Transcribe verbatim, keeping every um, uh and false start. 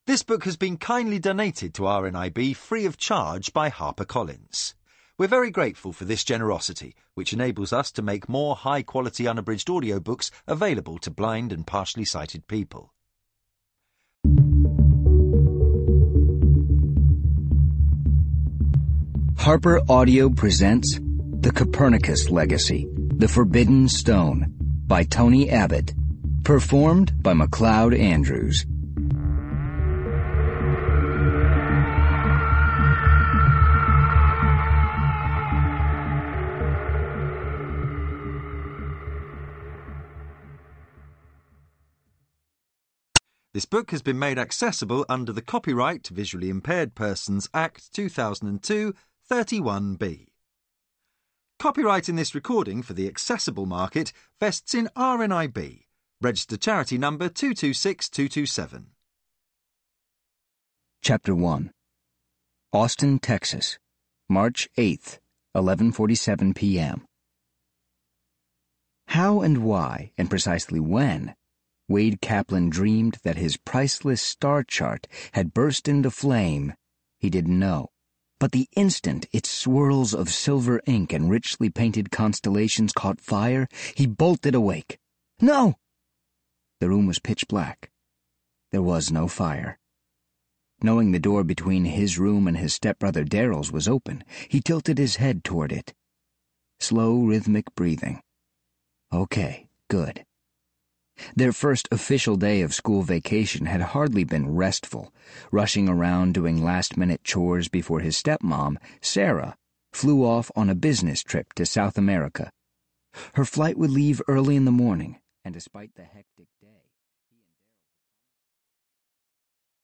This book has been kindly donated to R N I B free of charge by HarperCollins. We're very grateful for this generosity, which enables us to make more high-quality unabridged audiobooks available to blind and partially sighted people. Harper Audio presents The Copernicus Legacy, The Forbidden Stone, by Tony Abbott, performed by MacLeod Andrews. This book has been made accessible under the Copyright Visually Impaired Persons Act two thousand two, thirty-one B. Copyright in this recording for the accessible market vests in R N I B, registered charity number two two six two two seven. Chapter one. Austin, Texas, March eighth, eleven forty-seven p m How and why, and precisely when, Wade Kaplan dreamed that his priceless star chart had burst into flame, he didn't know. But the instant its swirls of silver ink and richly painted constellations caught fire, he bolted awake. No! The room was pitch black. There was no fire. Knowing the door between his room and his stepbrother Daryl's was open, he tilted his head toward it. Slow, rhythmic breathing. Okay, good. Their first official day of school vacation had hardly been restful, rushing around doing last-minute chores before his stepmom, Sarah, flew off on a business trip to South America. Her flight would leave early in the morning, and despite the hectic